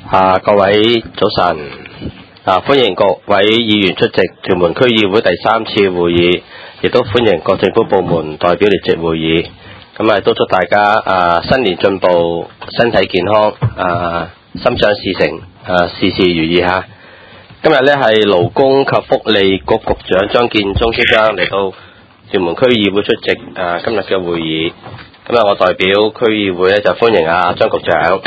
各位早晨，歡迎各位議員出席屯門區議會第3次會議，亦都歡迎各政府部門代表列席會議。咁都祝大家新年進步，身體健康，心想事成，事事如意嚇。今日呢係勞工及福利局局長張建宗先生嚟到屯門區議會出席今日嘅會議。咁我代表區議會呢就歡迎張局長。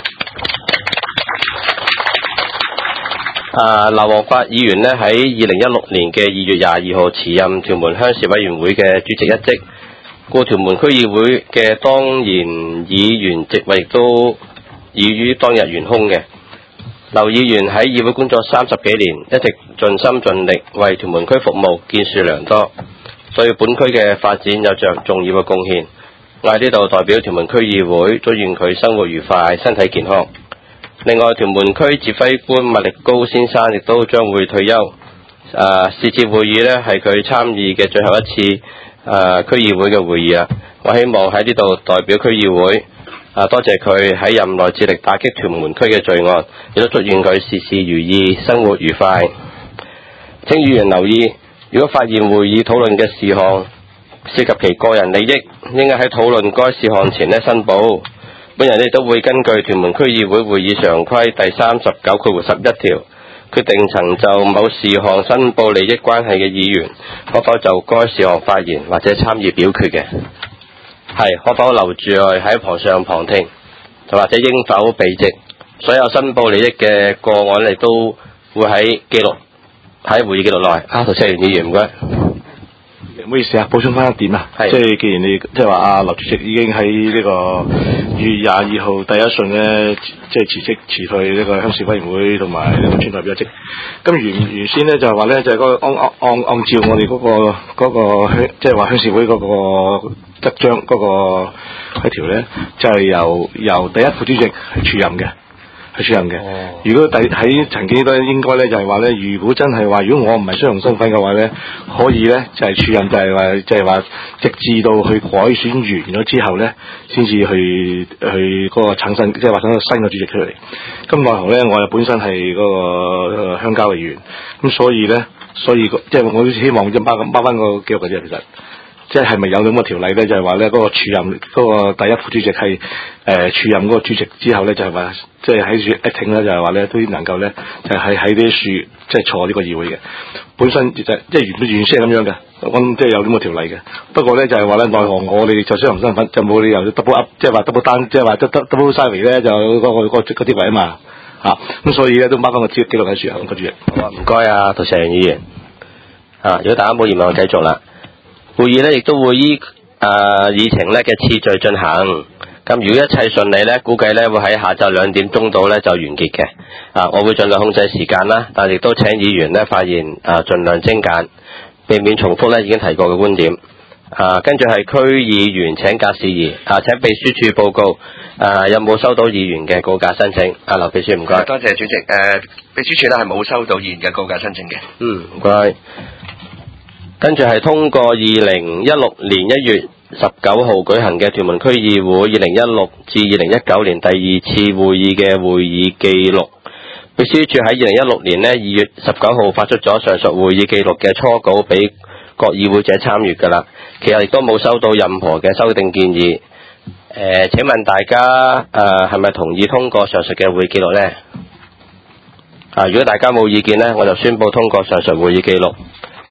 劉皇發議員呢喺2016年嘅2月22號辭任屯門鄉事委員會嘅主席一職，故屯門區議會嘅當然議員職位亦都已於當日懸空嘅。劉議員喺議會工作30幾年，一直盡心盡力為屯門區服務，建樹良多，對本區嘅發展有着重要嘅貢獻。我喺呢度代表屯門區議會，祝願佢生活愉快，身體健康。另外，屯門區指揮官麥力高先生亦都將會退休。是次會議呢係佢參與嘅最後一次區議會嘅會議啊！我希望喺呢度代表區議會多謝佢喺任內致力打擊屯門區嘅罪案，亦都祝願佢事事如意，生活愉快。請議員留意，如果發現會議討論嘅事項涉及其個人利益，應該喺討論該事項前申報。本人亦都會根據屯門區議會會議常規第39/11條，決定曾就某事項申報利益關係嘅議員，可否就該事項發言或者參與表決嘅，可否留住喺旁上旁聽，或者應否避席。所有申報利益嘅個案，你都會喺會議記錄內。陶赤元議員唔該。 唔好意思補充翻一點即係既然你即係話劉主席已經喺呢個2月22號第一信呢，即係辭退呢個鄉事委員會同埋呢個村代表職。咁原先呢就係話呢，就係嗰個按照我哋嗰個鄉即係話鄉事會嗰個則章嗰個一條呢，就係由第一副主席係署任嘅。如果喺曾經都應該咧，就係話咧，如果真係話，如果我唔係雙重身份嘅話咧，可以咧就係署任，就係話，直至到去改選完咗之後咧，先至去嗰個產生，即係話產生新嘅主席出嚟。咁奈何咧，我又本身係嗰個鄉郊議員，咁所以即係我都希望即係包翻個記錄嘅啫，其實。即係咪有咁嘅條例咧？就係話咧，嗰個署任嗰個第一副主席係署任嗰個主席之後咧，就係話即係喺處一聽咧，就係話咧都能夠咧就係喺啲樹即係坐呢個議會嘅。本身即係原先係咁樣嘅，咁即係有咁嘅條例嘅。不過咧就係話咧，奈何我哋就雙重身份，就冇理由 double up， 即係話 double down， 即係話 double salary 咧就嗰啲位啊嘛咁所以咧都掹翻個記錄喺樹啊，個主席。 好啊，唔該陶石議員。如果大家冇疑問，我繼續啦。會議呢亦都會依議程呢嘅次序進行。咁如果一切順利呢，估計呢會喺下晝2點鐘到呢就完結嘅。我會盡量控制時間啦，但亦都請議員呢發言盡量精簡，避免重複呢已經提過嘅觀點。跟住係區議員請假事宜，請秘書處報告有冇收到議員嘅告假申請。劉秘書唔該。 多謝主席。秘書處呢係冇收到議員嘅告假申請嘅。 唔該。跟住係通過2016年1月19號舉行嘅屯門區議會2016至2019年第2次會議嘅會議記錄。秘書處喺2016年2月19號發出咗上述會議記錄嘅初稿俾各議會者參閱㗎啦，其實亦都冇收到任何嘅修訂建議。請問大家係咪同意通過上述嘅會議記錄呢？如果大家冇意見呢，我就宣布通過上述會議記錄。